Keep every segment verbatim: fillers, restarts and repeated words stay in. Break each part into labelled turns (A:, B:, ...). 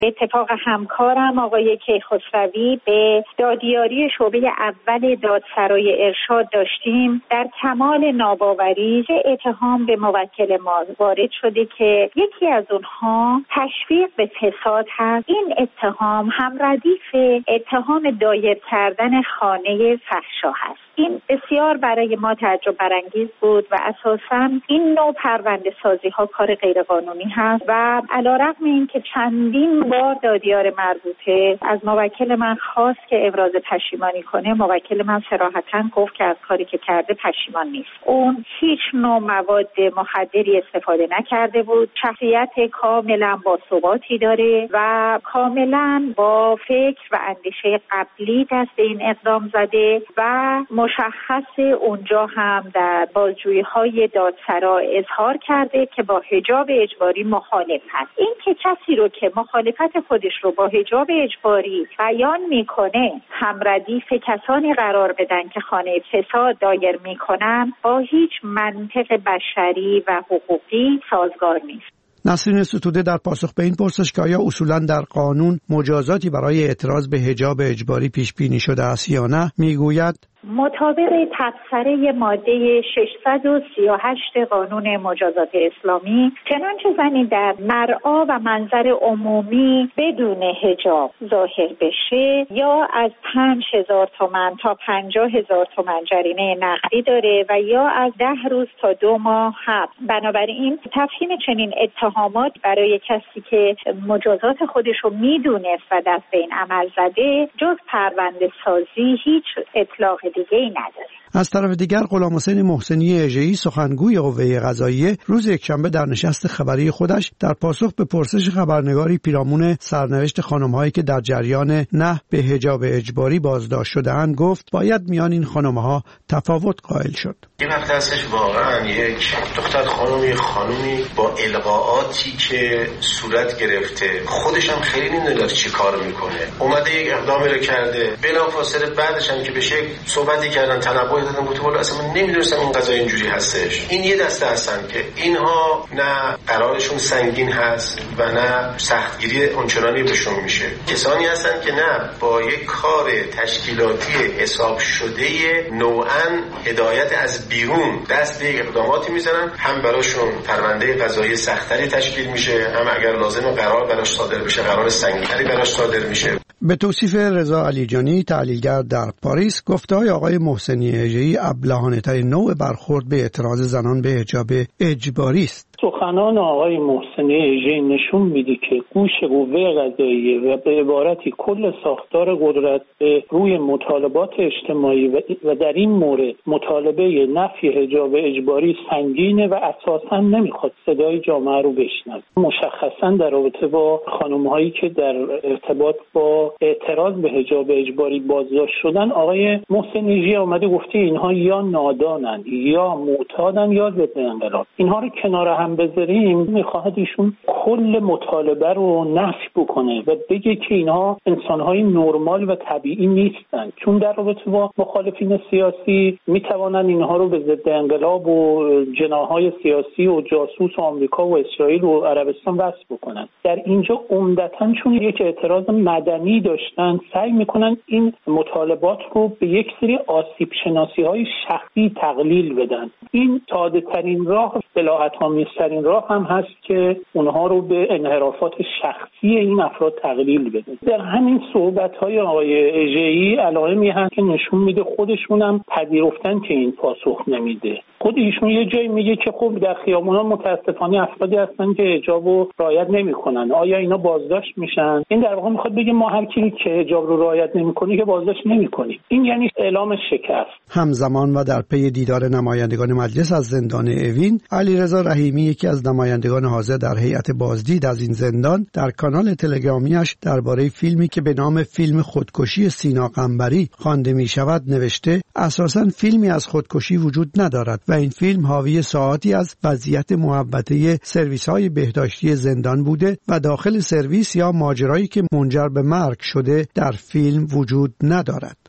A: به اتفاق همکارم آقای کیخسروی به دادیاری شعبه اول دادسرای ارشاد داشتیم، در کمال ناباوری اتهام به موکل ما وارد شده که یکی از اونها تشویق به فساد هست. این اتهام هم ردیف اتهام دایر کردن خانه فحشا هست. این بسیار برای ما تعجب برانگیز بود و اساساً این نوع پرونده سازی ها کار غیرقانونی هست و علیرغم این که چندین بار دادیار مربوطه از موکل من خواست که ابراز پشیمانی کنه، موکل من صراحتاً گفت که از کاری که کرده پشیمان نیست. اون هیچ نوع مواد مخدری استفاده نکرده بود، شخصیت کاملا باثباتی داره و کاملا با فکر و اندیشه قبلی دست این اقدام زده و مشخص اونجا هم در بازجویی‌های دادسرا اظهار کرده که با حجاب اجباری مخالف هست. این که کسی رو که مخالفت خودش رو با حجاب اجباری بیان میکنه هم ردیف کسانی قرار بدن که خانه فساد دایر میکنن با هیچ منطق بشری و حقوقی سازگار نیست.
B: نسرین ستوده در پاسخ به این پرسش که آیا اصولاً در قانون مجازاتی برای اعتراض به حجاب اجباری پیش بینی شده است یا نه، میگوید
A: مطابق تبصره ماده ششصد و سی و هشت قانون مجازات اسلامی، چنانچه زنی در مرعا و منظر عمومی بدون حجاب ظاهر بشه یا از پنج هزار تومان تا پنجاه هزار تومان جریمه نقدی داره و یا از ده روز تا دو ماه حبس. بنابراین تفهیم چنین اتهامات برای کسی که مجازات خودش رو میدونست و دست به این عمل زده جز پرونده سازی هیچ اطلاق دیگه ای نداره.
B: از طرف دیگر غلام حسین محسنی اژه‌ای سخنگوی قوه قضاییه روز یکشنبه در نشست خبری خودش در پاسخ به پرسش خبرنگاری پیرامون سرنوشت خانم‌هایی که در جریان نهی به حجاب اجباری بازداشت شده‌اند گفت باید میان این خانم‌ها تفاوت قائل شد.
C: این وقت هستش واقعا یک دختر خانمی خانمی با القاءاتی که صورت گرفته خودش هم خیلی نمی‌دونه چی کار میکنه، اومده یک اقدامی رو کرده، بلافاصله بعدش هم که بشه صحبتی کردن تنبؤ دادن گفت والا اصلا من نمیدونستم این قضیه اینجوری هستش. این یه دسته هستن که اینها نه قرارشون سنگین هست و نه سختگیری اونچنانی بهشون میشه. کسانی هستن که نه با یک کار تشکیلاتی حساب شده نوعاً هدایت از بیرون دست به اقداماتی میزنن، هم براشون پرونده قضایی سختری تشکیل میشه، هم اگر لازمه قرار براش صادر بشه قرار سنگینی براش صادر میشه.
B: به توصیف رضا علیجانی تحلیلگر در پاریس، گفته‌های آقای محسنی اژه‌ای ابلهانه‌ترین نوع برخورد به اعتراض زنان به حجاب اجباری است.
D: سخنان آقای محسنی اژه‌ای نشون میده که گوش قوه قضاییه و به عبارتی کل ساختار قدرت به روی مطالبات اجتماعی و در این مورد مطالبه نفی حجاب اجباری سنگینه و اساساً نمیخواد صدای جامعه رو بشنوه. مشخصاً در رابطه با خانم‌هایی که در ارتباط با اعتراض به حجاب اجباری بازداشت شدن، آقای محسنی اژه‌ای اومده گفته اینها یا نادانن یا معتادن یا ضد انقلاب. اینها رو کنار هم بذاریم، میخواهد ایشون کل مطالبه رو نفی بکنه و بگه که اینها انسانهای نرمال و طبیعی نیستن، چون در رابطه با مخالفین سیاسی میتوانن اینها رو به ضد انقلاب و جناحهای سیاسی و جاسوس و آمریکا و اسرائیل و عربستان وصف بکنن. در اینجا عمدتاً چون یک اعتراض مدنی داشتن سعی میکنن این مطالبات رو به یک سری آسیب شناسی های شخصی تقلیل بدن. این ساده ترین راه، بلاءت‌آمیز ترین راه هم هست که اونها رو به انحرافات شخصی این افراد تقلیل بدن. در همین صحبت‌های آقای اژه‌ای علائمی هست که نشون میده خودشون هم پذیرفتن که این پاسخ نمیده. خود ایشون یه جایی میگه که خب در خیابونا متاسفانه افرادی هستن که حجاب رو رعایت نمیکنن، آیا اینا بازداشت میشن؟ این در واقع میخواد بگه ما هر کی که حجاب رو رعایت نمیکنه که بازداشت نمیکنیم. این یعنی اعلام شکست.
B: همزمان و در پی دیدار نمایندگان مجلس از زندان اوین، علیرضا رحیمی یکی از نمایندگان حاضر در هیئت بازدید از این زندان در کانال تلگرامیش درباره فیلمی که به نام فیلم خودکشی سینا قنبری خوانده می شود نوشته اساساً فیلمی از خودکشی وجود ندارد و این فیلم حاوی ساعاتی از وضعیت محبته سرویس‌های بهداشتی زندان بوده و داخل سرویس یا ماجرایی که منجر به مرگ شده در فیلم وجود ندارد.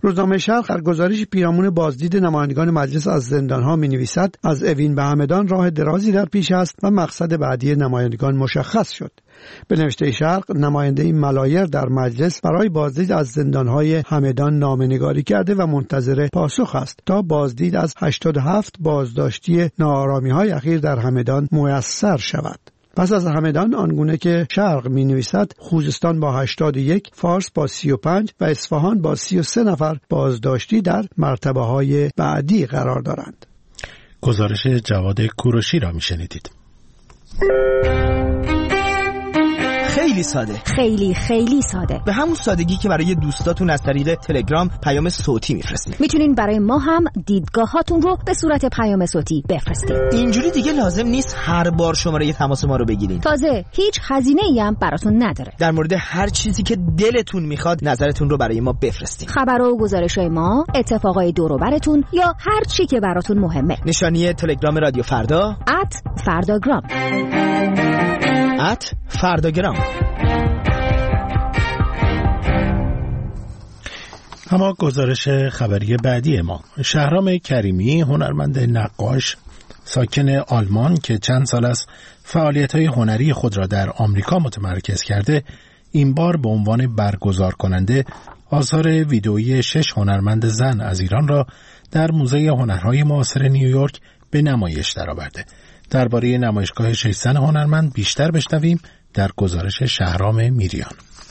B: روزنامه شرق در گزارش پیرامون بازدید نمایندگان مجلس از زندانها می‌نویسد از اوین به همدان راه درازی در پیش است و مقصد بعدی نمایندگان مشخص شد. به نوشته شرق، نماینده ملایر در مجلس برای بازدید از زندانهای همدان نامه‌نگاری کرده و منتظر پاسخ است تا بازدید از هشتاد و هفت بازداشتی ناآرامی‌های اخیر در همدان میسر شود. پس از همدان آنگونه که شرق می نویسد خوزستان با هشتاد و یک، فارس با سی و پنج و اصفهان با سی و سه نفر بازداشتی در مرتبه های بعدی قرار دارند.
E: گزارش جواد کوروشی را می شنیدید.
F: خیلی ساده،
G: خیلی خیلی ساده،
F: به همون سادگی که برای دوستاتون از طریق تلگرام پیام صوتی میفرستید.
G: میتونین برای ما هم دیدگاهاتون رو به صورت پیام صوتی بفرستید.
F: اینجوری دیگه لازم نیست هر بار شماره تماس ما رو بگیرین.
G: تازه هیچ هزینه‌ای هم براتون نداره.
F: در مورد هر چیزی که دلتون میخواد نظرتون رو برای ما بفرستید.
G: خبر و گزارش‌های ما، اتفاقای دور و براتون یا هر چی که براتون مهمه.
F: نشانی تلگرام رادیو فردا
G: ات فرداگرام
F: ات فرداگرام.
E: اما گزارش خبری بعدی ما، شهرام کریمی، هنرمند نقاش ساکن آلمان که چند سال است فعالیت‌های هنری خود را در آمریکا متمرکز کرده، این بار به عنوان برگزار کننده آثار ویدئویی شش هنرمند زن از ایران را در موزه هنرهای معاصر نیویورک به نمایش درآورده. درباره نمایشگاه شش زن هنرمند بیشتر بشنویم در گزارش شهرام میریان.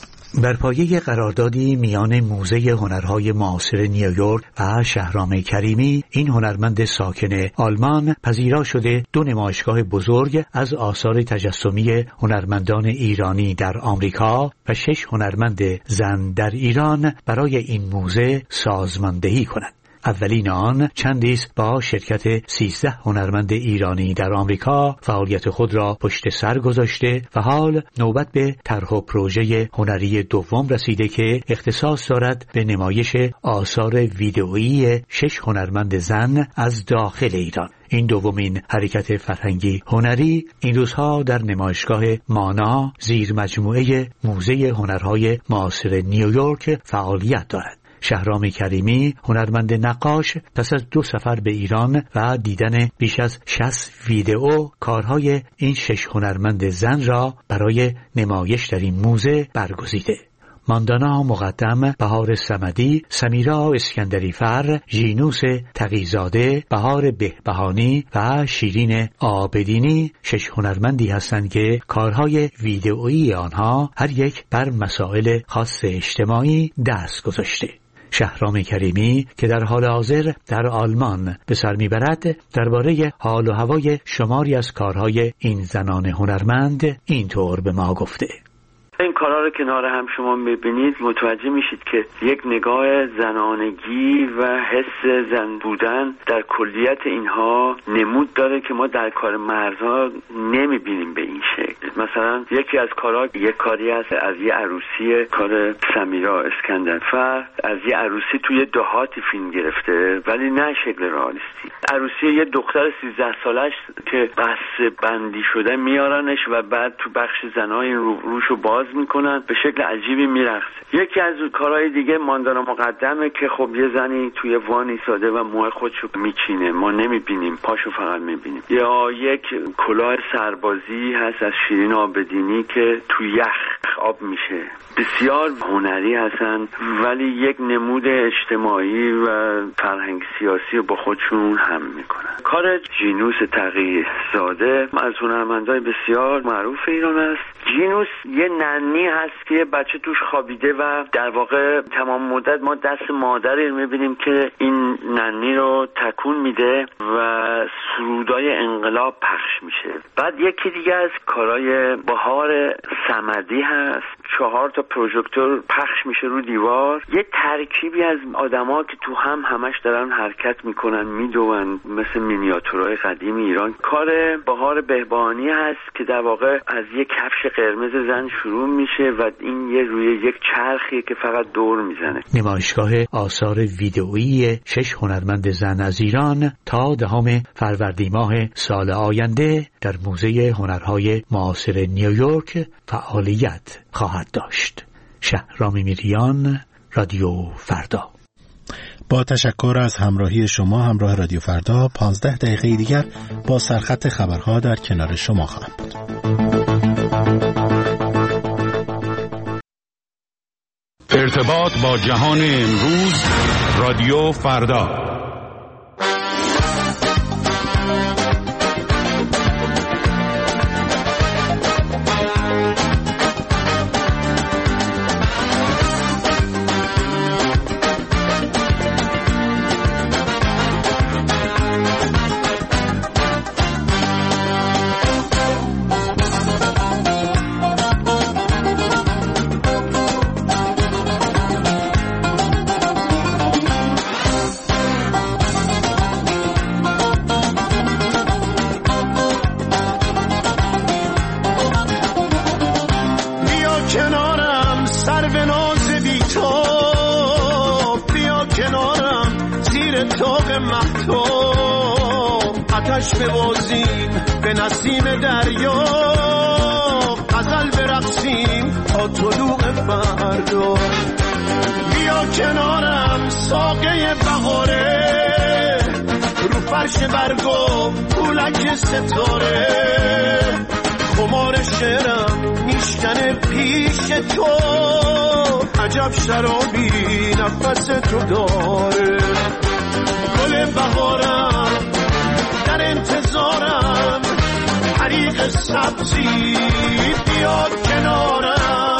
H: بر پایه قراردادی میان موزه هنرهای معاصر نیویورک و شهرام کریمی، این هنرمند ساکن آلمان پذیرا شده دو نمایشگاه بزرگ از آثار تجسمی هنرمندان ایرانی در آمریکا و شش هنرمند زن در ایران برای این موزه سازماندهی کند. اولین آن چندیست با شرکت سیزده هنرمند ایرانی در آمریکا فعالیت خود را پشت سر گذاشته و حال نوبت به طرح و پروژه هنری دوم رسیده که اختصاص دارد به نمایش آثار ویدئویی شش هنرمند زن از داخل ایران. این دومین حرکت فرهنگی هنری این روزها در نمایشگاه مانا زیر مجموعه موزه هنرهای معاصر نیویورک فعالیت دارد. شهرام کریمی، هنرمند نقاش، پس از دو سفر به ایران و دیدن بیش از شصت ویدئو کارهای این شش هنرمند زن را برای نمایش در این موزه برگزیده. ماندانا مقدم، بهار صمدی، سمیرا اسکندری فر، ژینوس تقی‌زاده، بهار بهبهانی و شیرین آبدینی شش هنرمندی هستند که کارهای ویدئویی آنها هر یک بر مسائل خاص اجتماعی دست گذاشته. شهرام کریمی که در حال حاضر در آلمان به سر میبرد، درباره حال و هوای شماری از کارهای این زنان هنرمند اینطور به ما گفته:
I: این کارها رو کنار هم شما میبینید متوجه میشید که یک نگاه زنانگی و حس زن بودن در کلیت اینها نمود داره که ما در کار مردها نمیبینیم به این شکل. مثلا یکی از کارها یک کاری است از یه عروسی، کار سمیرا اسکندرفر، از یه عروسی توی دهاتی فیلم گرفته ولی نه شکل رئالیستی. عروسی یه دختر سیزده سالش که قصه بندی شده میارنش و بعد تو بخش زنای رو روشو باز میکنن، به شکل عجیبی میرقصه. یکی از کارهای دیگه ماندانا مقدمه که خب یه زنی توی وانی ساده و موهای خودشو میچینه، ما نمیبینیم، پاشو فقط میبینیم. یا یک کلاه سربازی هست از شیرین آبدینی که توی یخ آب میشه. بسیار هنری هستن ولی یک نمود اجتماعی و فرهنگ سیاسی رو با خودشون هم میکنن. کار ژینوس تقی‌زاده از هنرمندای بسیار معروف ایران است. ژینوس یه ننی هست که بچه توش خوابیده و در واقع تمام مدت ما دست مادری رو میبینیم که این ننی رو تکون میده و سرودای انقلاب پخش میشه. بعد یکی دیگه از کارهای بهار صمدی هست، چهار تا پروژکتور پخش میشه رو دیوار، یه ترکیبی از آدما که تو هم همش دارن حرکت میکنن، میدون، مثل مینیاتورهای قدیم ایران. کار بهار بهبهانی هست که در واقع از یک کفش قرمز زن شروع میشه و این یه روی یک چرخیه که فقط دور میزنه.
H: نمایشگاه آثار ویدئویی شش هنرمند زن از ایران تا دهم فروردین ماه سال آینده در موزه هنرهای معاصر نیویورک فعالیت خواهد داشت. شهرام میریان، رادیو فردا.
E: با تشکر از همراهی شما، همراه رادیو فردا پانزده دقیقه دیگر با سرخط خبرها در کنار شما خواهم بود.
J: ارتباط با جهان امروز، رادیو فردا.
K: آتش ببازیم به نسیم دریا، غزل برقصیم تا طلوع فردا. بیا کنارم ساقه بهاره، رو فرش برگو پولک ستاره، خمار شعرم میشکنه پیش تو، عجب شرابی نفس تو داره. گل بهارم در انتظارم، حریق سبزی بیاد کنارم.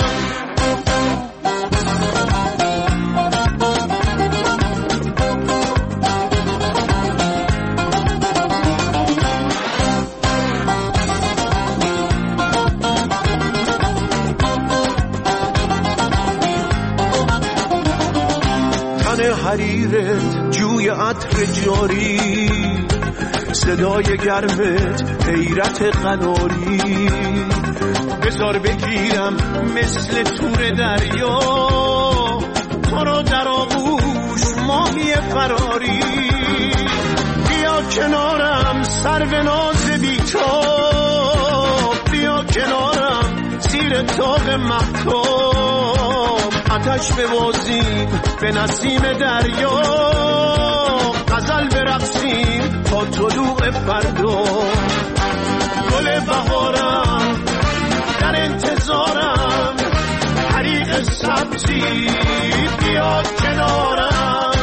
K: تن حریرت جوی عطر جاری، صدای گرمت حیرت قناری، بذار بگیرم مثل تور دریا، تو رو در آغوش ماهی فراری. بیا کنارم سرو ناز بی‌تاب، بیا کنارم زیر طاق مهتاب، آتش ببازیم به نسیم دریا، غزل برقصیم تا طلوع فردا. گل بهارم در انتظارم، حریق سبزی بیاد کنارم.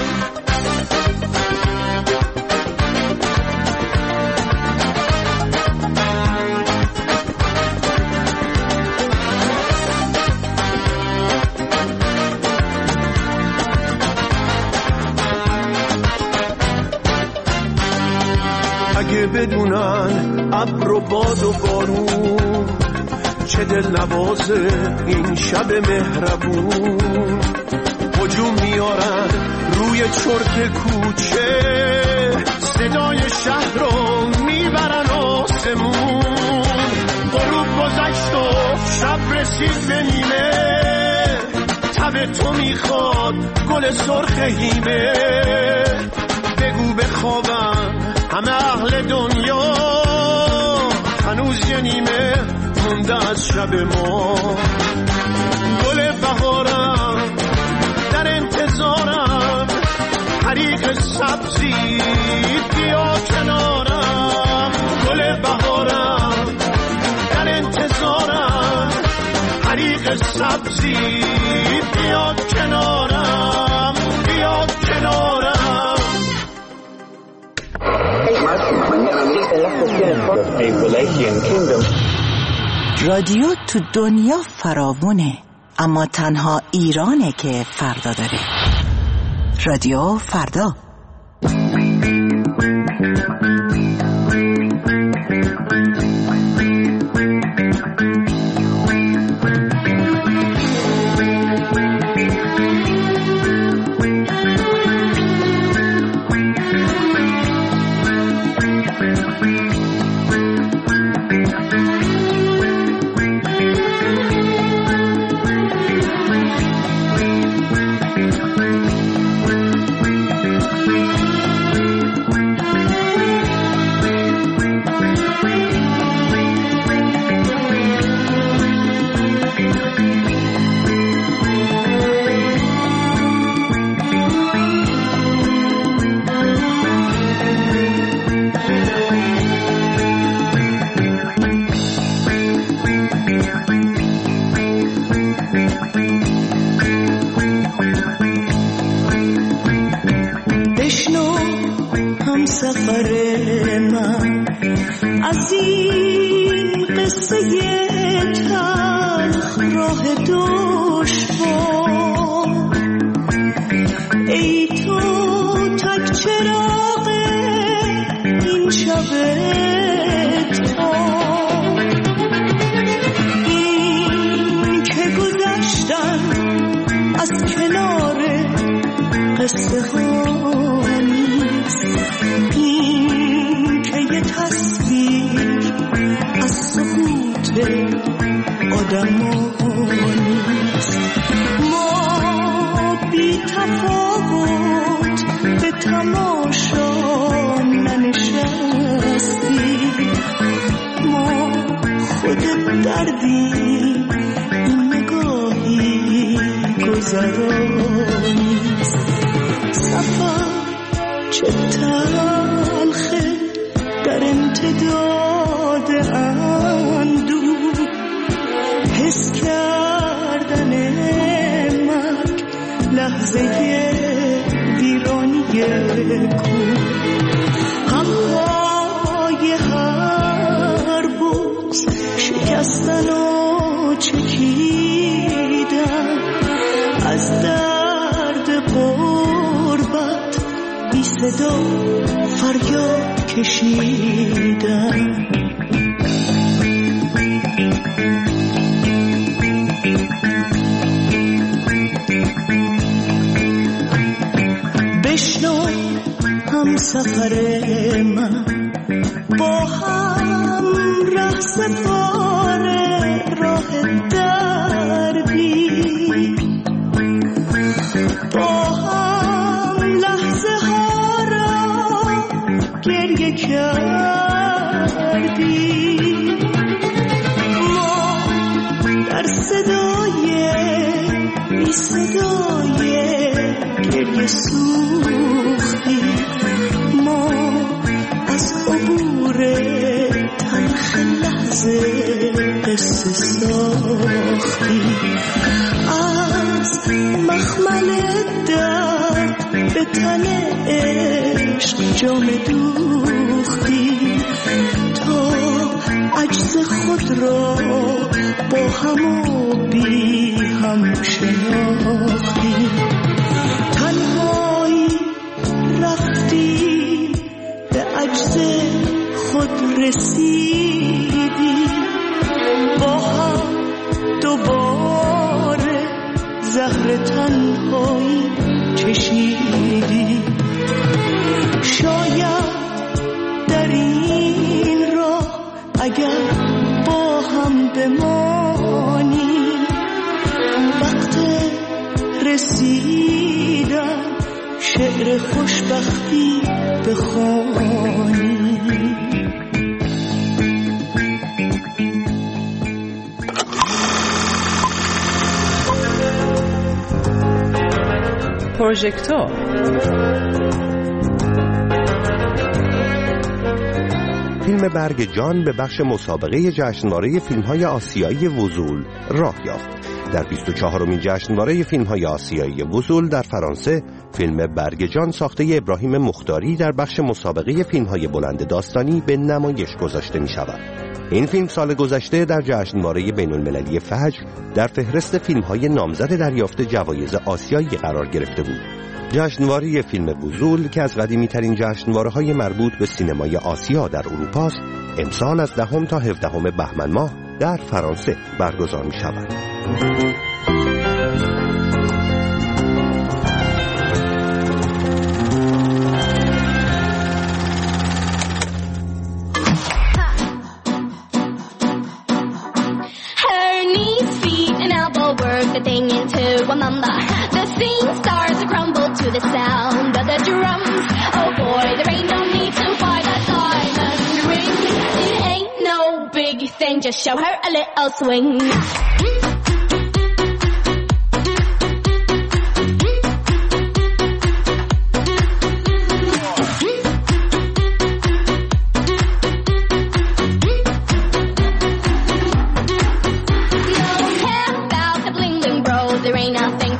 K: اگه بدونن ابر و باد و بارون، چه دل نوازه این شب مهربون. هجوم میارن روی چرت کوچه، صدای شهر رو میبرن آسمون. غروب گذشت و شب رسید به نیمه، تب تو میخواد گل سرخ هیمه. بگو بخوابم همه اهل دنیا، هنوز یه نیمه مونده از شب ما. گل بهارم در انتظارم، حریق سبزی بیا کنارم. گل بهارم در انتظارم، حریق سبزی بیا کنارم، بیا کنارم.
L: رادیو تو دنیا فراوونه، اما تنها ایرانه که فردا داره. رادیو فردا.
M: سفر من از این قصه تلخ راه دشوار. ای تو تک چراغ این شب تار، این که گذشتن از کنار قصه ها نیست، این که یه تصویر از سکوت آدم ها نیست. ما بی تفاوت به تماشا ننشستیم، ما خود دردیم، این نگاهی گذرانیست. سفر چه تلخه در امتداد اندوه، حس کردن مرگ لحظه ویرانی کوه. همهای هر بغض شکستن و چکیدن، از درد غربت بی صدا فریاد کشیدن. بشنو هم سفر من، با هم ره سپاره راه دربی، با هم لحظه ها را گریه کردی. ما در صدای بی صدای گریه سوختی، ما از عبور تلخ لحظه قصه ساختی، از مخمل درد به تن عشق جام دوختی، تا عجز خود را با هم و بی هم شناختی. تنهایی رفتی به عجز خود رسیدی، با هم دوباره زهر تنهایی چشیدی. شاید در این راه اگر با هم بمانی، وقت رسیدن شعر خوشبختی بخوانی.
N: پروژکتور
O: فیلم برگ جان به بخش مسابقه جشنواره فیلم‌های آسیایی وزول راه یافت. در بیست و چهارمین جشنواره فیلم‌های آسیایی وزول در فرانسه، فیلم برگ جان ساخته ابراهیم مختاری در بخش مسابقه فیلم‌های بلند داستانی به نمایش گذاشته می‌شود. این فیلم سال گذشته در جشنواره بین‌المللی فجر در فهرست فیلم‌های نامزد دریافت جوایز آسیایی قرار گرفته بود. جشنواره فیلم وزول که از قدیمی‌ترین جشنواره‌های مربوط به سینمای آسیا در اروپا است، امسال از دهم تا هفدهم بهمن ماه در فرانسه برگزار می‌شود.
P: The thing into a mama. The scene starts to crumble to the sound of the drums. Oh boy, there ain't no need to buy that diamond ring. It ain't no big thing, just show her a little swing.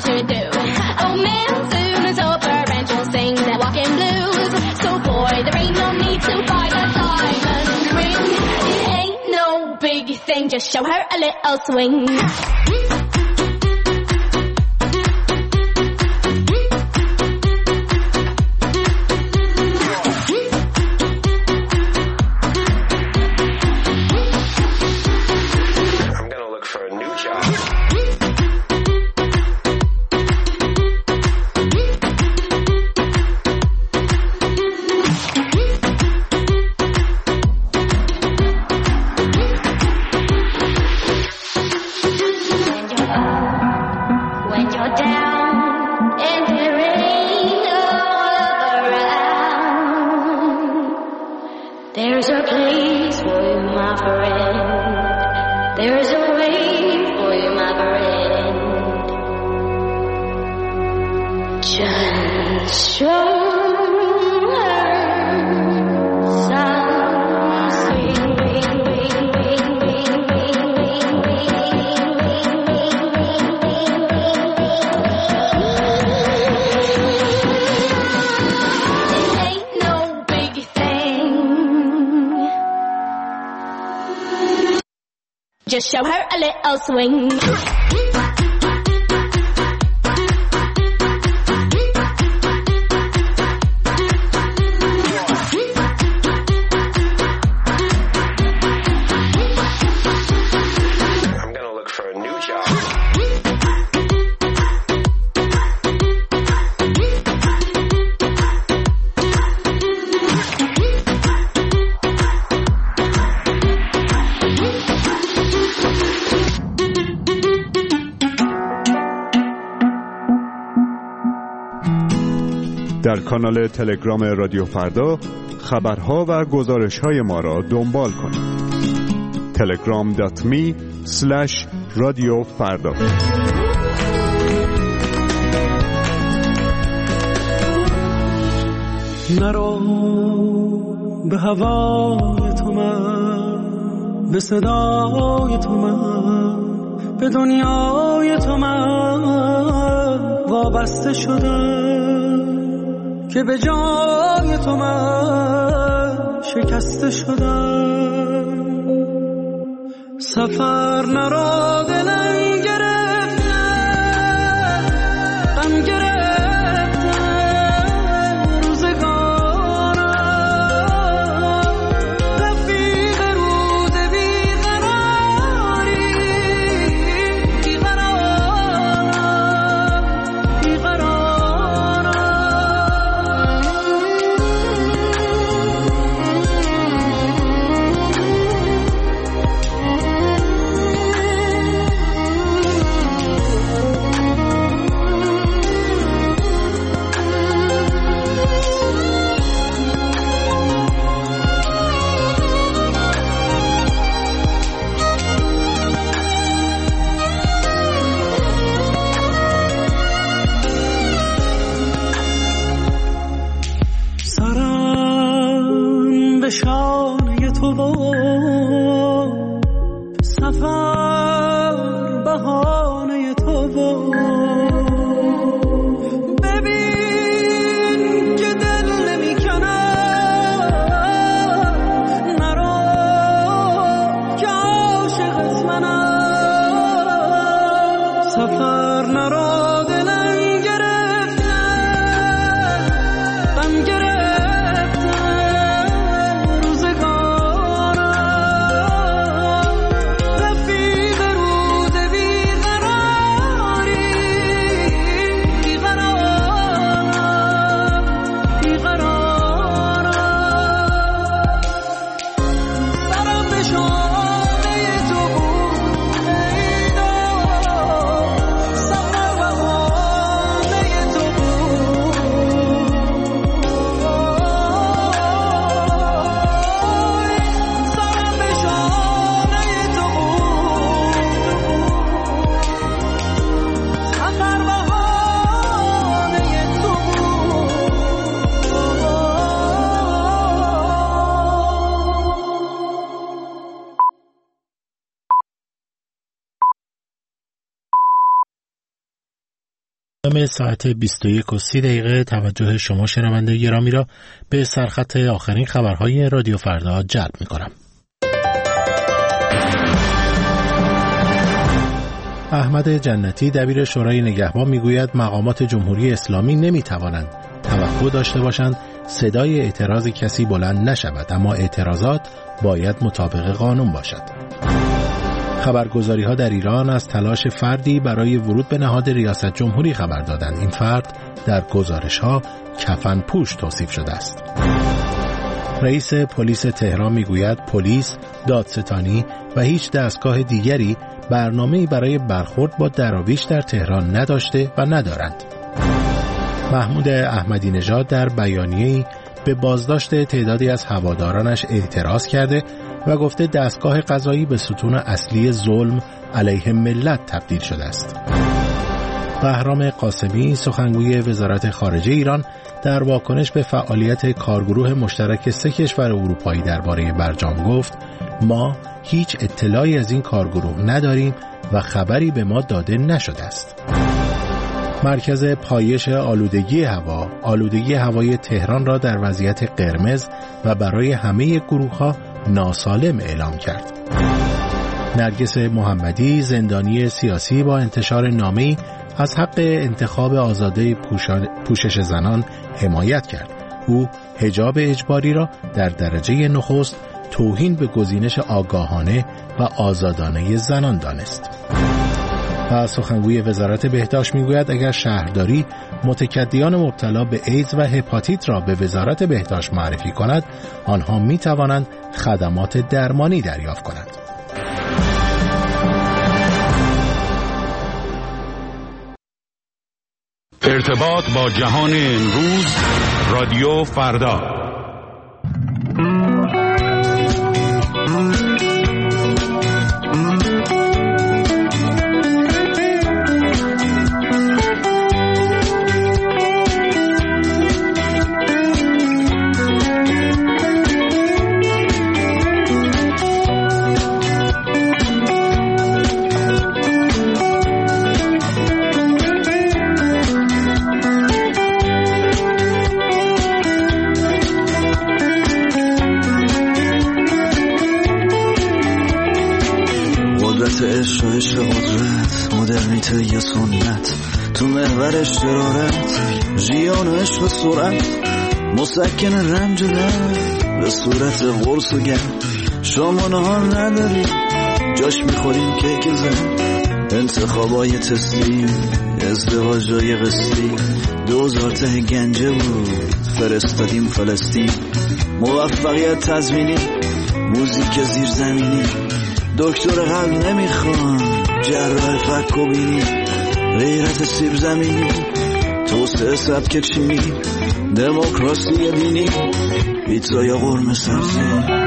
P: There ain't Just show her a little swing. Just show her a little swing.
N: در کانال تلگرام رادیو فردا خبرها و گزارش‌های ما را دنبال کنید. تلگرام دات می اسلش رادیو فردا.
M: نرو به هوای تو من، به صدای تو من، به دنیای تو من وابسته شدم که به جای تو من شکسته شدم. سفر نرو دلم گرفته، غم گرفته روزگارم، رفیق روز بیقراری، بیقرارم، بیقرارم. شانه تو و سفر بهانه تو و ببین که دل نمی کنم، نرو که عاشقت منم. سفر نرو دلم گرفته، غم گرفته
E: ساعت بیست و یک و سی دقیقه توجه شما شنونده گرامی را به سرخط آخرین خبرهای رادیو فردا جلب می کنم. احمد جنتی دبیر شورای نگهبان میگوید مقامات جمهوری اسلامی نمیتوانند توقع داشته باشند صدای اعتراض کسی بلند نشود، اما اعتراضات باید مطابق قانون باشد. خبرگزاری‌ها در ایران از تلاش فردی برای ورود به نهاد ریاست جمهوری خبر دادند. این فرد در گزارش‌ها کفن پوش توصیف شده است. رئیس پلیس تهران میگوید پلیس، دادستانی و هیچ دستگاه دیگری برنامه‌ای برای برخورد با دراویش در تهران نداشته و ندارند. محمود احمدی نژاد در بیانیه‌ای به بازداشت تعدادی از هوادارانش اعتراض کرده و گفته دستگاه قضایی به ستون اصلی ظلم علیه ملت تبدیل شده است. بهرام قاسمی سخنگوی وزارت خارجه ایران در واکنش به فعالیت کارگروه مشترک سه کشور اروپایی درباره برجام گفت ما هیچ اطلاعی از این کارگروه نداریم و خبری به ما داده نشده است. مرکز پایش آلودگی هوا، آلودگی هوای تهران را در وضعیت قرمز و برای همه گروه‌ها ناسالم اعلام کرد. نرگس محمدی زندانی سیاسی با انتشار نامه‌ای از حق انتخاب آزاده پوشش زنان حمایت کرد. او حجاب اجباری را در درجه نخست توهین به گزینش آگاهانه و آزادانه زنان دانست. و سخنگوی وزارت بهداشت میگوید اگر شهرداری متکدیان مبتلا به ایدز و هپاتیت را به وزارت بهداشت معرفی کند، آنها می توانند خدمات درمانی دریافت کنند.
J: ارتباط با جهان امروز، رادیو فردا.
Q: عشق و عشق قدرت، مدرنیته یا سنت، تو محور اشترارت، ژیان و عشق و سرعت، مسکن رنج و درد به صورت قرص و گرد. شما نهار نداریم جاش میخوریم کیک زن، انتخابای تسلیم، ازدواجای قسطی، دوزار ته گنجه بود فرستادیم فلسطین. موفقیت تضمینی، موزیک زیرزمینی، دکتر قلب نمیخوان جراح فک و بینی، غیرت سیب زمینی، توسعه سبک چینی، دموکراسی دینی، پیتزا یا قرمه سبزی.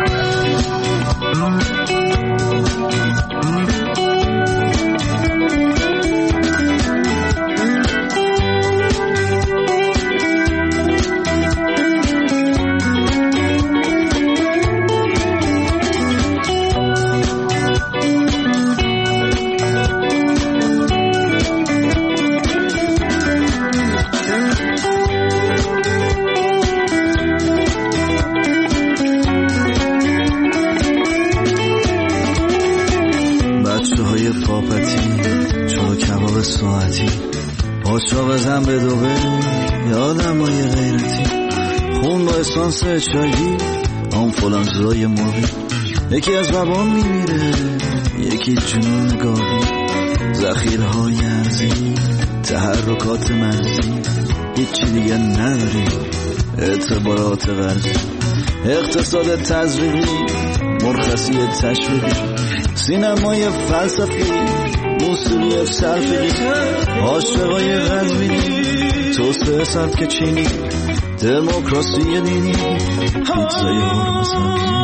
Q: پاچا بزن به دوبه یادم های غیرتی، خون با اسانس چایی آنفولانزای مرغی، یکی از بابام میمیره یکی جنون گاوی، ذخیرهای ارزی تحرکات مرزی، هیچی دیگه نداریم اعتبارات غرزی، اقتصاد تزریقی مرخصی تشویقی، سینمای فلسفی موسیقی سرفیقی، عاشقای غزبینی، توسعه سبک چینی، دموکراسی دینی، پیتزای قرمه سبزی.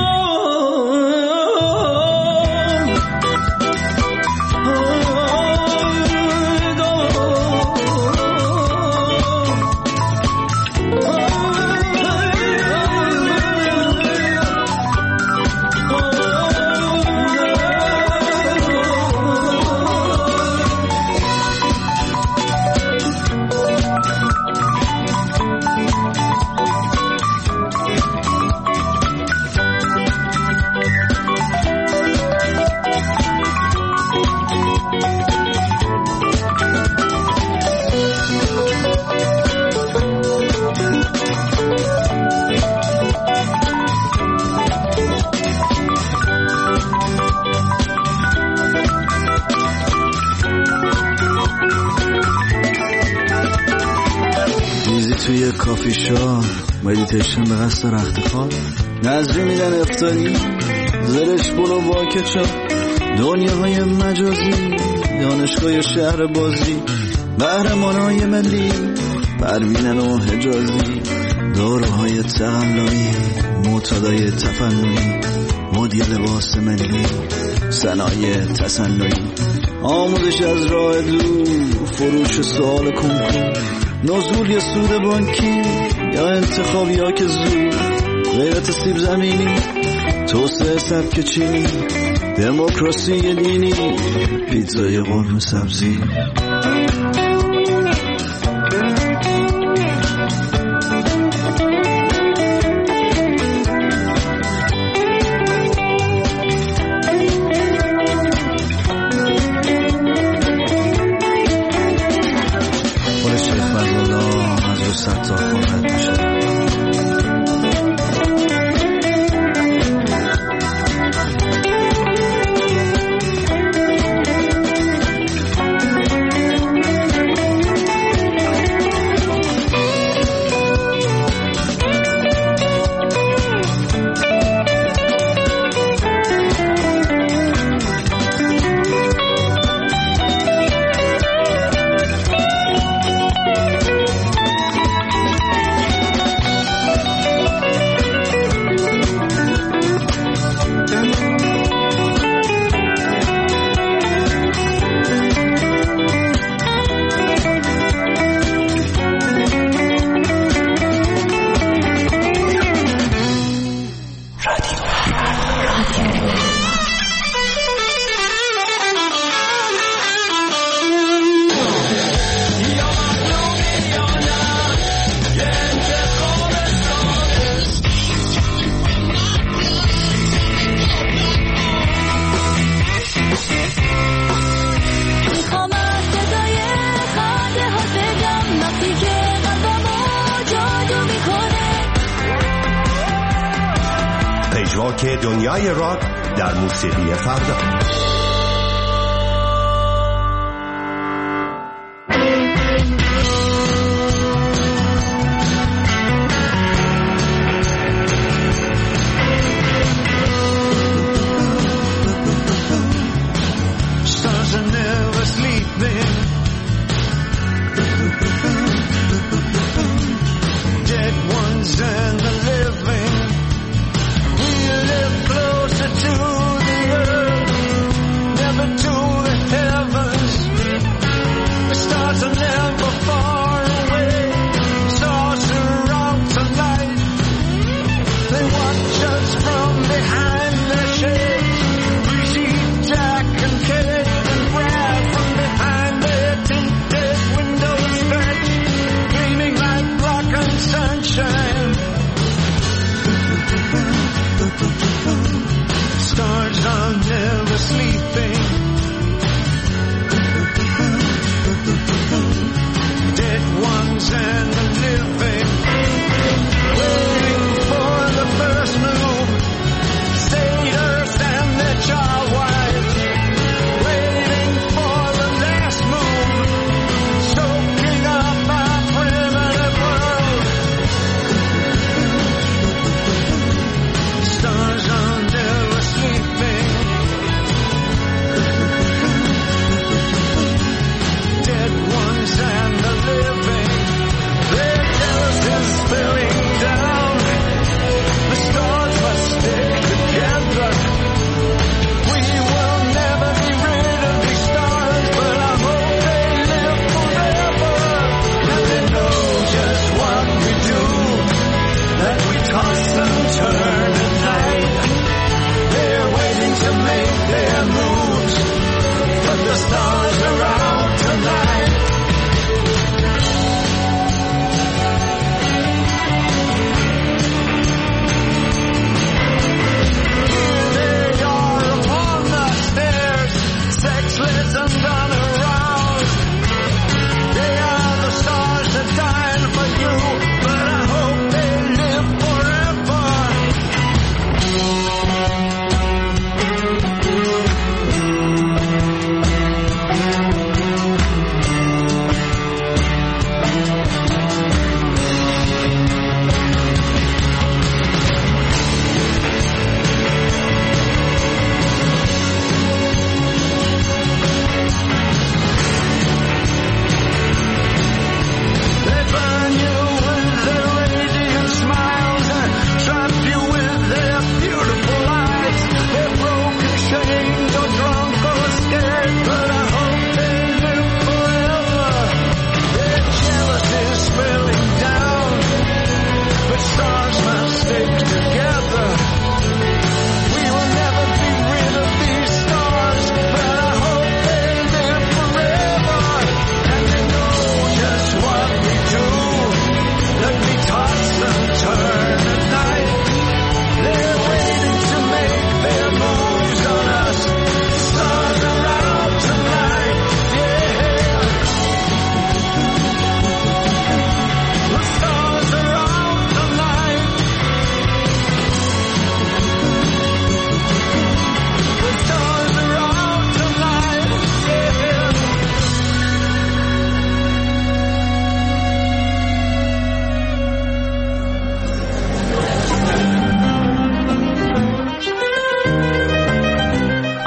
Q: توی کافی شاپ مدیتیشن به قصد رخت خواب، نظری میدن افطاری زرش برو با کچاپ، دنیاهای مجازی دانشگاه شهر بازی، قهرمانای ملی پروینن و حجازی، داروهای تقلایی معتادای تفننی، مدیر لباس ملی صنایع تصنعی، آموزش از راه دور، فروش سوال کنکور، نزول یا سود بانکی یا انتخاب یا که زود، غیرت سیب زمینی، توسعه سبک چینی، دموکراسی دینی، پیتزای قرمه سبزی.
O: که دنیای راک در موسیقی فردا.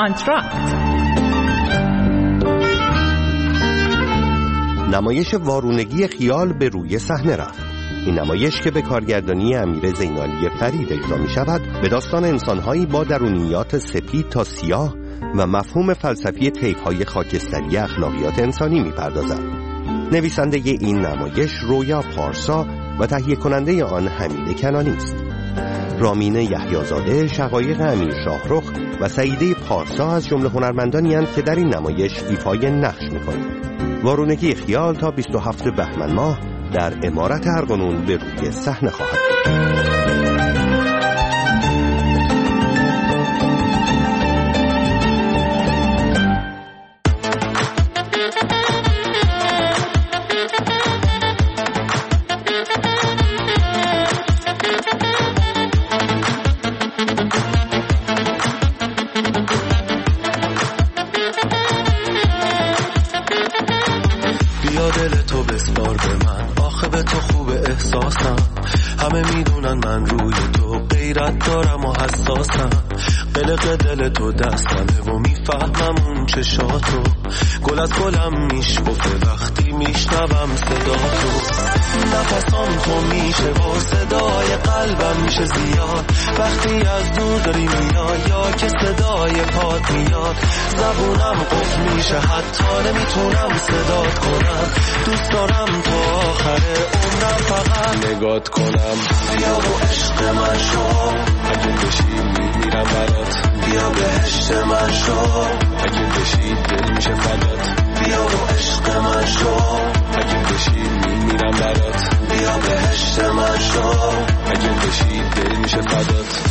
R: آنتراکت.
O: نمایش وارونگی خیال به روی صحنه رفت. این نمایش که به کارگردانی امیر زینالی فرید اجرا می شود به داستان انسانهایی با درونیات سپید تا سیاه و مفهوم فلسفی طیف‌های خاکستری اخلاقیات انسانی می پردازد. نویسنده این نمایش رویا پارسا و تهیه کننده آن حمید کنانی است. رامین یحیی‌زاده، شقایق امیر شاهرخ و سعیده پارسا از جمله هنرمندانی اند که در این نمایش ایفای نقش می‌کنند. وارونگی خیال تا بیست و هفتم بهمن ماه در عمارت ارغنون به روی صحنه خواهد بود.
K: همه میدونن من روی تو غیرت دارم و حساسم، قلق دل تو دستمه و میفهمم اون چشاتو، گل از گلم میشکفه وقتی میشنوم صدا تو، نفسام تو میشه و صدای قلبم میشه زیاد، وقتی از دور داری میای یا که صدای پات میاد، زبونم قفل میشه حتی نمیتونم صدات کنم، دوست دارم تا آخر عمرم فقط نگات کنم. بیا و عشق من شو، اگه بشی میمیرم برات، بیا بهشت من شو، اگه بشی دل میشه فدات، بیا و عشق من شو، اگه بشی میمیرم برات، بیا بهشت من شو، اگه بشی دل میشه فدات.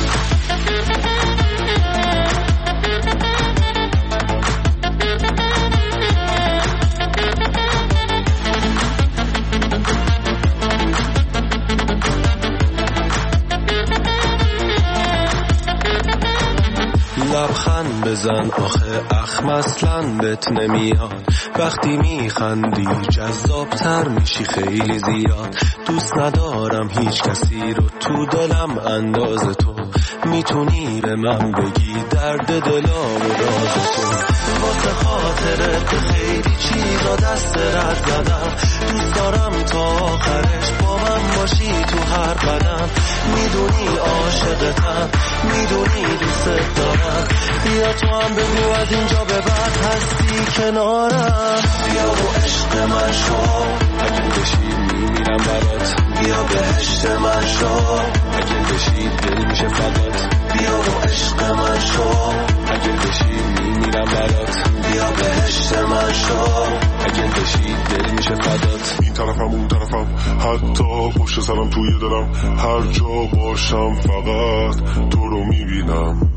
K: لبخند بزن آخه اخم اصلا بهت نمیاد، وقتی میخندی جذابتر میشی خیلی زیاد، دوست ندارم هیچ کسی رو تو دلم انداز تو، میتونی به من بگی درد دلا و راز تو، واسه خاطرت خیلی چیزا دست رد زدم، دوست دارم تا آخرش با من باشی تو هر قدم، میدونی عاشقتم، میدونی دوست دارم، بیا تو هم بگو از اینجا به بعد هستی کنارم، بیا و عشق من شو، اگه بشی میمیرم برات، بیا بهشت من شو، اگه بشی دل میشه فدات، بیا و عشق من شو، اگه بشی میمیرم برات، بیا بهشت من شو، اگه بشی دل میشه فدات.
S: این طرفم اون طرفم حتی پشت سرم توی دلم، هر جا باشم فقط تو رو میبینم،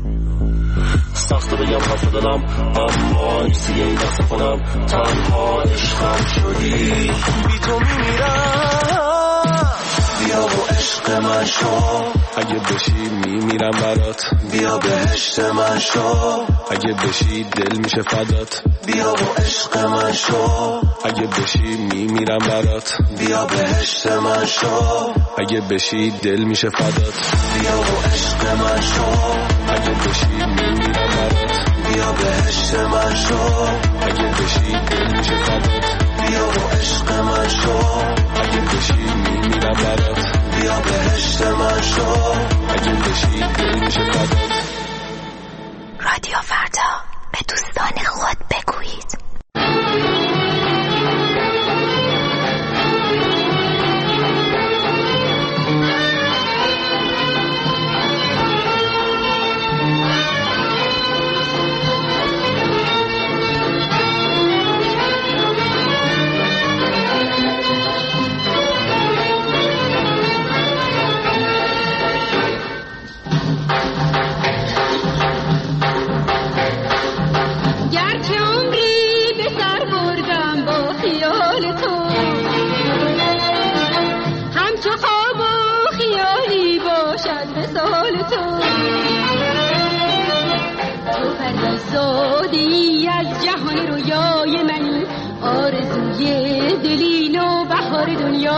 S: سخت بگم حرف دلم اما نیستی این دست کنم، تنها عشقم شدی
K: بی تو میمیرم، بیا و عشق من شو، اگه بشی میمیرم برات، بیا بهشت من شو، اگه بشی دل میشه فدات، بیا و عشق من شو، اگه بشی میمیرم برات، بیا بهشت من شو، اگه بشی دل میشه فدات، بیا و عشق من شو، اگه بشی میمیرم برات، بیا بهشت من شو، اگه بشی دل میشه فدات، بیا و عشق من شو، اگه بشی میمیرم برات، بیا بهشت من شو، اگه بشی دل میشه فدات.
L: رادیو فردا، به دوستان خود بگویید.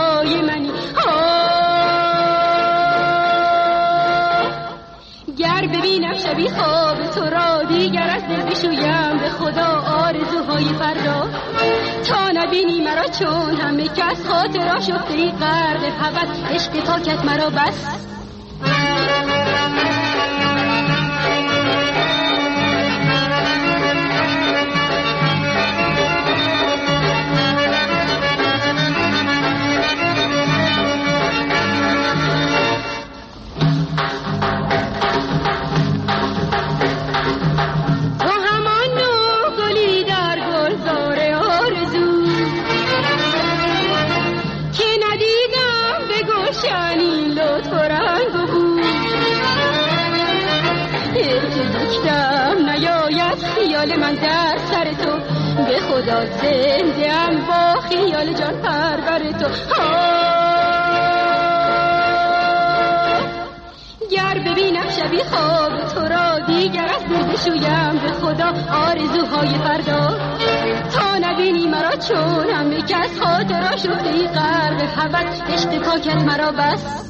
P: گر
R: ببینم شبی خواب تو را دیگر از دل بشویم به خدا آرزوهای فردا تا نبینی مرا چون همه کس خاطرا شفته ای غرق هوس عشق پاکت مرا بس من در سر تو به خدا زنده ام با خیال جان پرور تو گر ببینم شبی خواب تو را دیگر از دل بشویم به خدا آرزوهای فردا تا نبینی مرا چون همه کس خاطرا شدی غرق هوس عشق پاکت مرا بس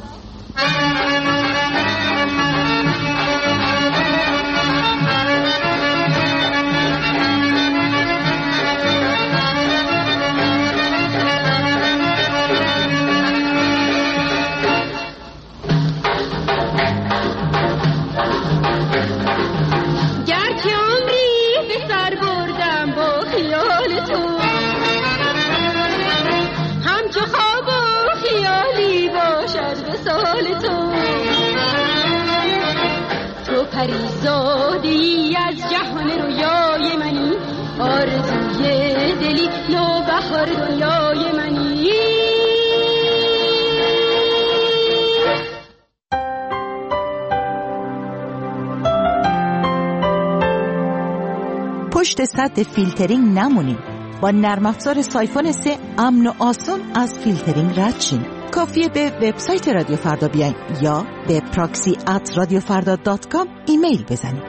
R: پریزادی از جهان رویای منی آرزوی دلی نو بهار دنیای منی
T: پشت سد فیلترینگ نمونید. با نرم افزار سایفون سه امن و آسان از فیلترینگ رد شین. کافیه به وبسایت رادیو فردا بیاین یا به پراکسی ات رادیو فردا دات کام ایمیل بزنید.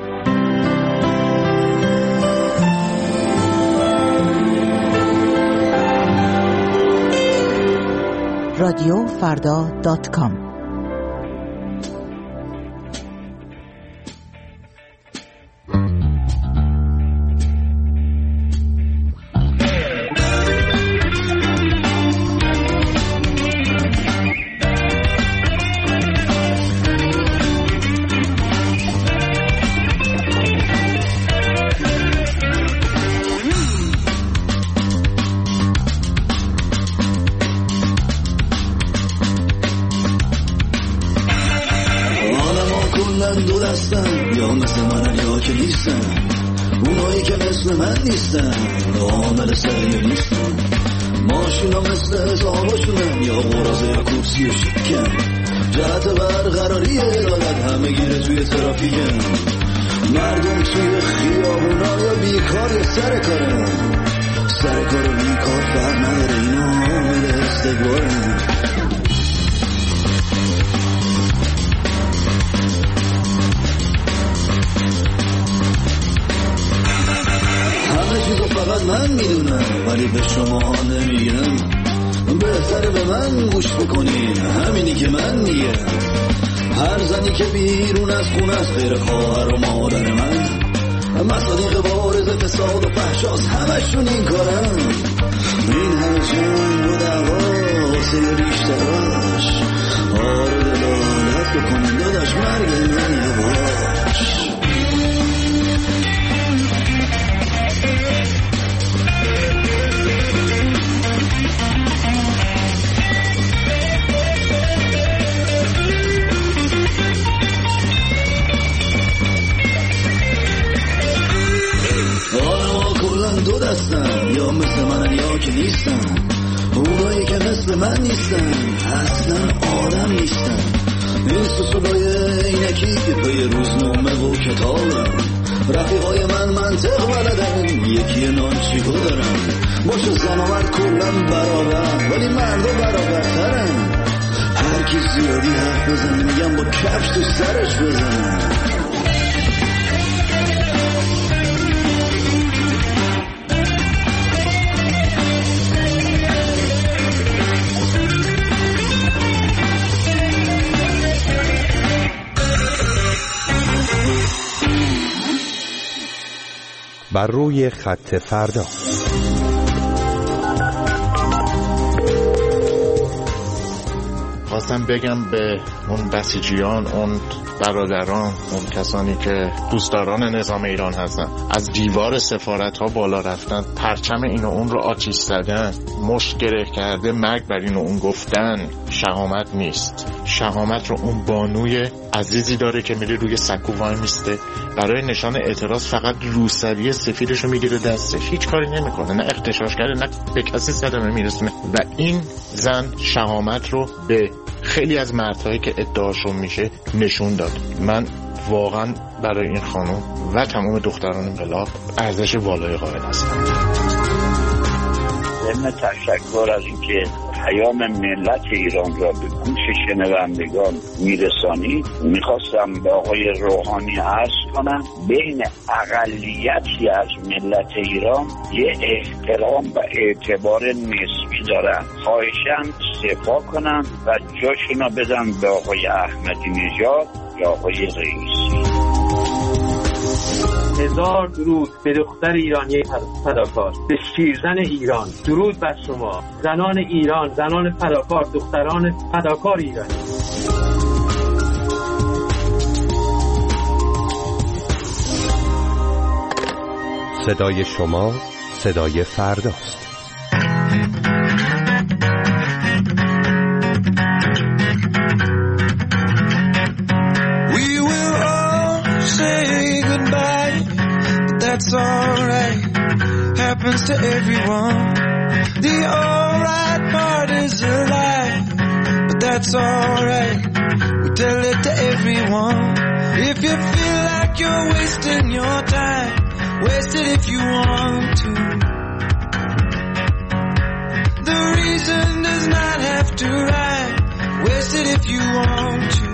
T: رادیو فردا دات کام
Q: دو دستن یا مثل من یا که نیستن اونایی که مثل من نیستن عامل سریع نیستن ماشینا مثل حساباشونن یا غرازه یا کوبسی و شکن جهت برقراری عدالت همه گیره توی ترافیکن مردم توی خیابونا یا بیکار یا سر کارن سر کار و بیکار فرق نداره اینا عامل استقبارن فقط من میدونم ولی به شما نمیگم بهتره به من گوش بکنین همینی که من میگم هر زنی که بیرون از خونه است غیر خواهر و مادر من مصادیق بارز فساد و فحشاست همشون این کارن این همه جنگ و دعوا واسه ریشتراش آره دلالت بکنین داداش مرگ من یواش دو دستن یا مثل من یا که نیستن اونایی که مثل من نیستن اصلا آدم نیستن این سوسولای اینکی که پای روزنامه و کتابم رفیقای من منطق بلدن یکی نانچیکو دارن باشه زن و مرد کلن برابر ولی مردا برابرترن هر کی زیادی حرف بزنه میگم با کفش تو سرش بزنن
O: بر روی خط فردا.
U: خواستم بگم به اون بسیجیان، اون برادران، اون کسانی که دوستداران نظام ایران هستن، از دیوار سفارت ها بالا رفتن، پرچم این و اون رو آتیش زدن، مشت گره کرده، مرگ بر این و اون گفتن، شهامت نیست. شهامت رو اون بانوی عزیزی داره که میره روی سکو وای میسته، برای نشان اعتراض فقط روسری سفیدش رو میگیره دستش، هیچ کاری نمیکنه، نه اغتشاش کرده، نه به کسی صدمه میرسونه. و این زن شهامت رو به خیلی از مردهایی که ادعاشون میشه نشون داد. من واقعا برای این خانم و تمام دختران انقلاب ارزش والای قائل هستم.
V: ضمن تشکر از اینکه پیام ملت ایران را به گوش شنوندگان میرسانید، میخواستم به آقای روحانی عرض کنم بین اقلیتی از ملت ایران یه احترام و اعتبار نسبی دارن، خواهشاً استعفا کنن و جاشونو بدن به آقای احمدی نژاد یا آقای رئیسی.
W: هزار درود به دختر ایرانی فداکار، به شیرزن ایران. درود بر شما زنان ایران، زنان فداکار، دختران فداکار ایرانی.
O: صدای شما صدای فرداست.
M: That's alright, happens to everyone. The alright part is a lie, but that's alright, we tell it to everyone. If you feel like you're wasting your time, waste it if you want to. The reason does not have to rhyme, waste it if you want to.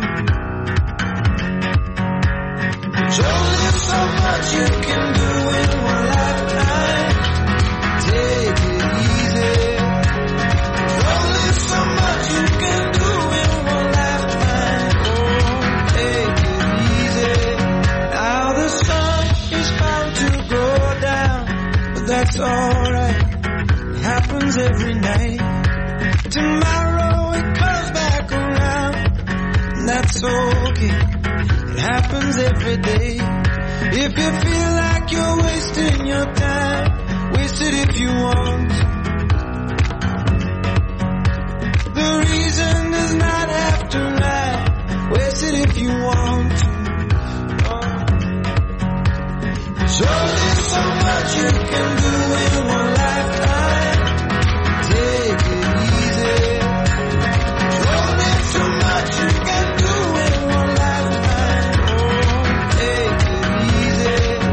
M: There's only so much you can do in one lifetime. Take it easy. There's only so much you can do in one lifetime. Oh, take it easy. Now the sun is bound to go down, but that's alright. It happens every night. Tomorrow it comes back around, and that's okay. It happens every day. If you feel like you're wasting your time, waste it if you want. The reason does not have to lie, waste it if you want to. Oh. There's only so much you can do in one lifetime. Take it easy. There's only so much you can do in one lifetime. Oh, take it easy.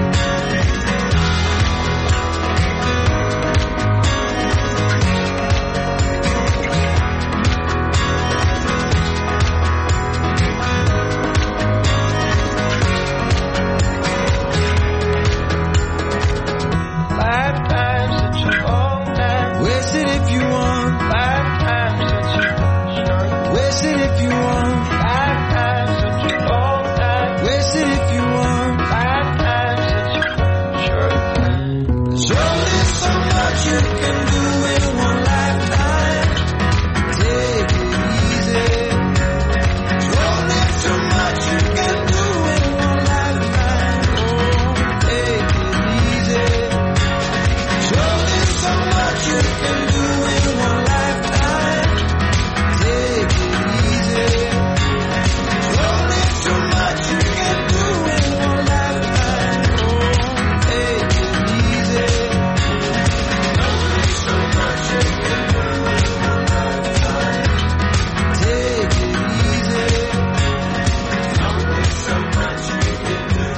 M: Lifetime's such a long time. Waste it if you want. Lifetime's such a short. Waste it if you want. Lifetime's such a long time. Waste it if you want. Lifetime's such a short time. There's only so much you can do in one lifetime. Take it easy. There's only so much you can do in one lifetime. Oh, take it easy. There's only so much you can do in one lifetime. Take it easy. There's only so much you can do in one lifetime. Oh, take it easy. There's only so much you can do in one lifetime. Take it easy. There's only so much you can do.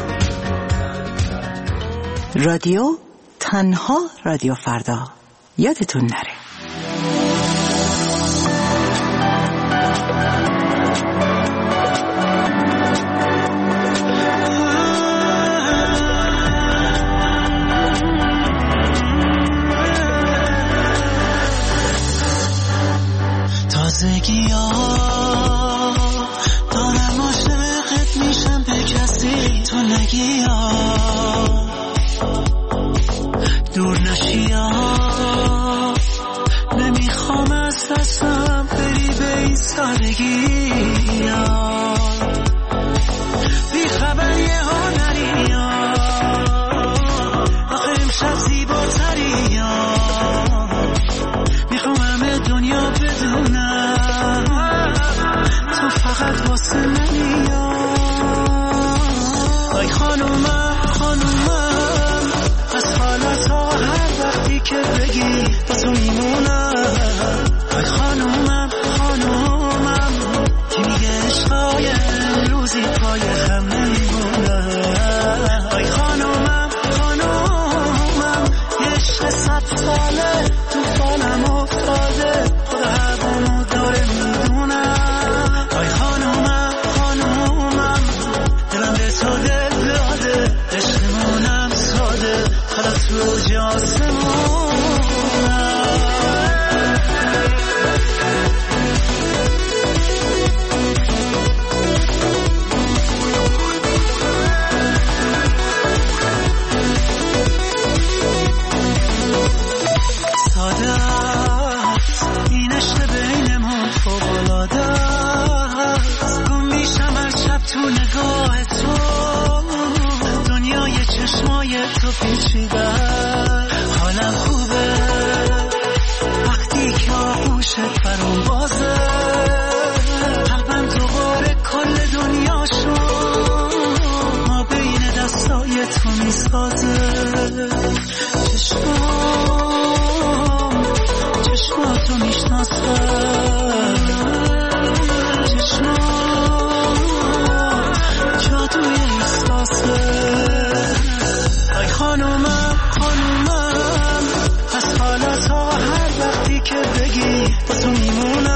T: رادیو تنها رادیو فردا، یادتون نره.
M: تازگی ها دارم عاشقت میشم، به کسی تو نگی ها
Q: دستم بری به این سادگی بی خبری ها نری آخه امشب زیباتری میخوام همه دنیا بدونم تو فقط واسه منی آی خانومم خانومم از حالت ها هر وقتی که بگی با تو میمونم آی خانومم خانومم که میگه عشقای روزی پای هم نمیمونم آی خانومم خانومم یه عشق صد ساله تو فالم افتاده خدا هوامو داره میدونم آی خانومم خانومم دلم به تو دل داده عشقمونم ساده حالا تو جاسمونم تو نگاه تو دنیای چشمای تو پیچیده حالم خوبه وقتی که آغوشت برام بازه قلبم دوباره کل دنیا شد ما بین دستای تو میسازه چشمام چشماتو میشناسه چشمام جادوی احساسه آی خانومم خانومم از حالت ها هر وقتی که بگی با تو میمونم